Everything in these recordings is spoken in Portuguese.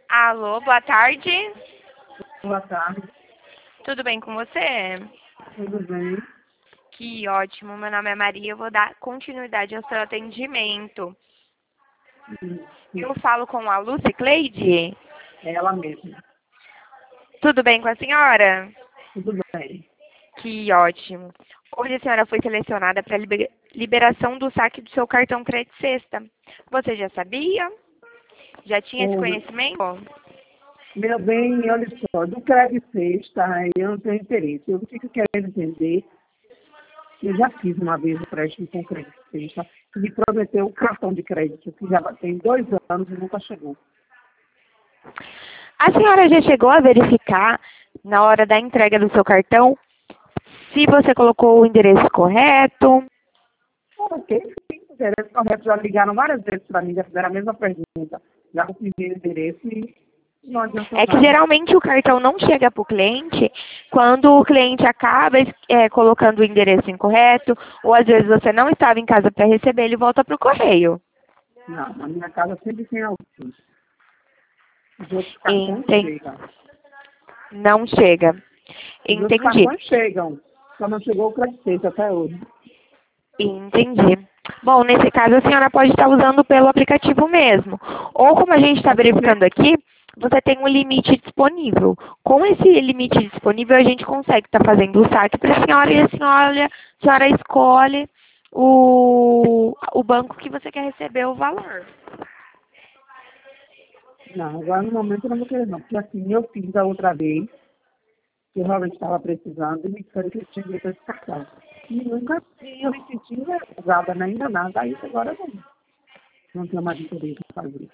Alô, boa tarde. Boa tarde, Tudo bem com você? tudo bem? Que ótimo. Meu nome é Maria. Eu vou dar continuidade ao seu atendimento. Eu falo com a Lúcia Cleide. É ela mesma. Tudo bem com a senhora? Tudo bem. Que ótimo. Hoje a senhora foi selecionada para liberação do saque do seu cartão Crédito Sexta. Você já sabia? Já tinha esse Ô, conhecimento? meu bem, olha só, do crédito sexta, eu não tenho interesse. Eu fico querendo entender. Eu já fiz uma vez o crédito com crédito sexta, que me prometeu o cartão de crédito, que já tem 2 anos e nunca chegou. A senhora já chegou a verificar, na hora da entrega do seu cartão, se você colocou o endereço correto? Ok, sim, o endereço correto. Já ligaram várias vezes para mim, já fizeram a mesma pergunta. Já consegui o endereço e não adiantou É que nada. geralmente o cartão não chega para o cliente quando o cliente acaba colocando o endereço incorreto, ou às vezes você não estava em casa para receber, ele volta para o correio. Não, na minha casa sempre tem alguém. Os outros cartões Enten- chegam. Não chega. Os meus Entendi. cartões chegam, só não chegou o crédito até hoje. Entendi. Bom, nesse caso a senhora pode estar usando pelo aplicativo mesmo. Ou como a gente está verificando aqui, você tem um limite disponível. Com esse limite disponível, a gente consegue estar fazendo o saque para a senhora e a senhora escolhe o banco que você quer receber o valor. Não, agora no momento eu não vou querer não, porque assim, eu fiz a outra vez, que eu realmente estava precisando, e me disseram que eu tinha direito a esse cartão. E nunca eu me senti usada ainda nada, aí agora eu não tenho mais interesse em fazer.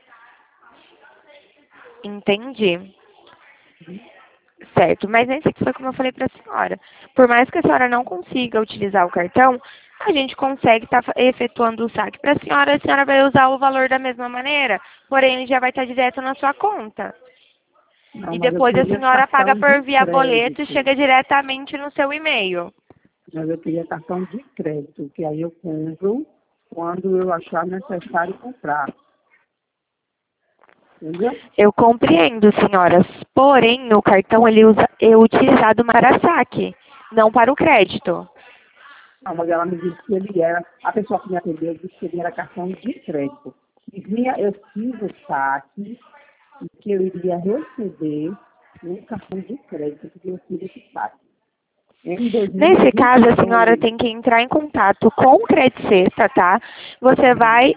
Entendi. Certo, mas esse aqui foi como eu falei para a senhora. Por mais que a senhora não consiga utilizar o cartão, a gente consegue estar efetuando o saque para a senhora vai usar o valor da mesma maneira, porém ele já vai estar direto na sua conta. Não, E mas eu depois a queria senhora paga cartão de por via boleto e crédito. chega diretamente no seu e-mail. Mas eu queria cartão de crédito, que aí eu compro quando eu achar necessário comprar. Entendeu? Eu compreendo, senhoras, porém o cartão é utilizado para saque, não para o crédito. Não, mas ela me disse que ele era, a pessoa que me atendeu disse que ele era cartão de crédito. E vinha, eu fiz o saque e que eu iria receber um cartão de crédito, porque eu fiz esse saque. Em Nesse caso, a senhora 2022. tem que entrar em contato com o Crédito Sexta, tá? Você vai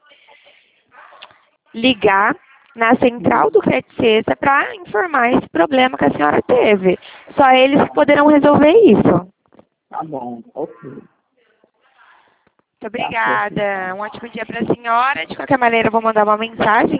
ligar na central do Crédito Sexta para informar esse problema que a senhora teve. Só eles poderão resolver isso. Tá bom, ok. Muito Tá certo obrigada. então. Um ótimo dia para a senhora. De qualquer maneira, eu vou mandar uma mensagem